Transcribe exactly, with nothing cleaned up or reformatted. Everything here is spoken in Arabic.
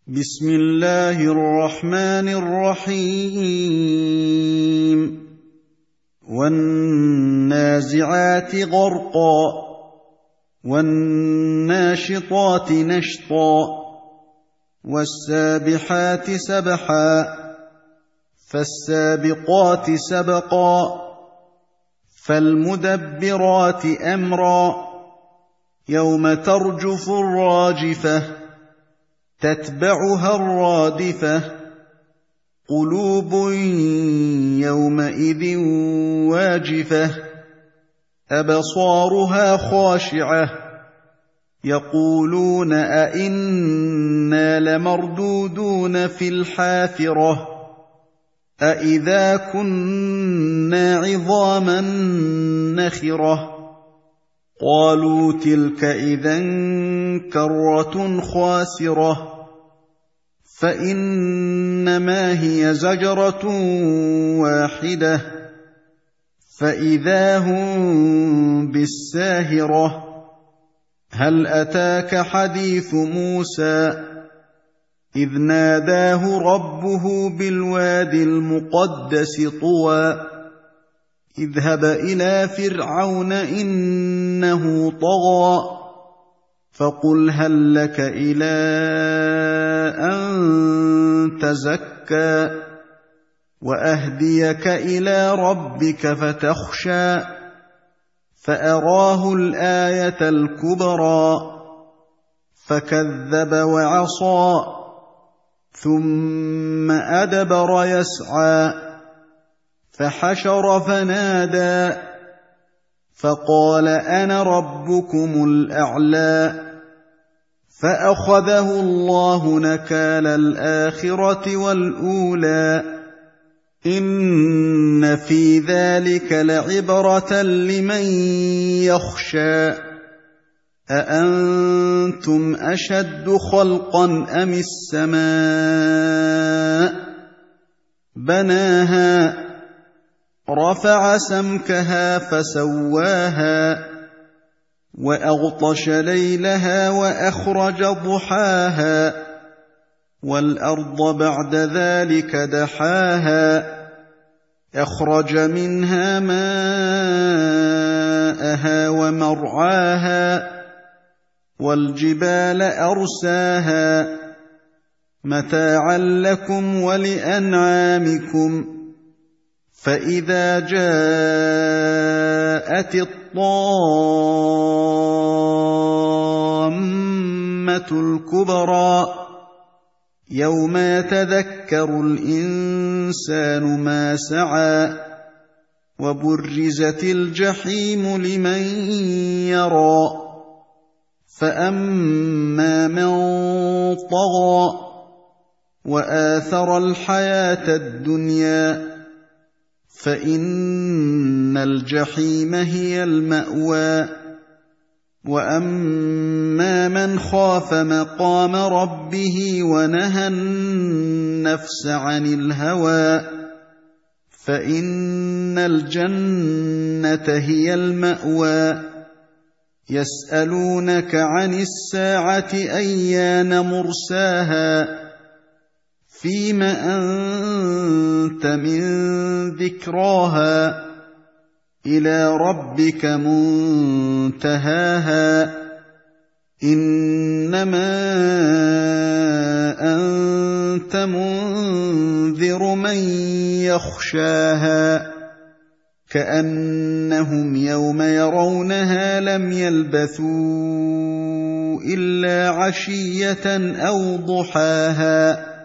بسم الله الرحمن الرحيم والنازعات غرقا والناشطات نشطا والسابحات سبحا فالسابقات سبقا فالمدبرات أمرا يوم ترجف الراجفة تتبعها الرادفة قلوب يومئذ واجفة أبصارها خاشعة يقولون أئنا لمردودون في الحافرة أئذا كنا عظاما نخرة قالوا تلك إذا كرة خاسرة فإنما هي زجرة واحدة فإذا هم بالساهرة هل أتاك حديث موسى إذ ناداه ربه بالوادي المقدس طوى اذهب إلى فرعون إنه طغى فقل هل لك إلى أن تزكى وأهديك إلى ربك فتخشى فأراه الآية الكبرى فكذب وعصى ثم أدبر يسعى فحشر فنادى فقال أنا ربكم الأعلى فأخذه الله نكال الآخرة والأولى إن في ذلك لعبرة لمن يخشى أأنتم أشد خلقا أم السماء بناها رفع سمكها فسواها وأغطش ليلها وأخرج ضحاها والأرض بعد ذلك دحاها أخرج منها ماءها ومرعاها والجبال أرساها متاعا لكم ولأنعامكم فإذا جاءت الطامة الكبرى يوم يتذكر الإنسان ما سعى وبرزت الجحيم لمن يرى فأما من طغى وآثر الحياة الدنيا فإن الجحيم هي المأوى وأما من خاف مقام ربه ونهى النفس عن الهوى فإن الجنة هي المأوى يسألونك عن الساعة أيان مرساها فيم أنت من ذكراها إلى ربك منتهاها إنما أنت منذر من يخشاها كأنهم يوم يرونها لم يلبثوا إلا عشية أو ضحاها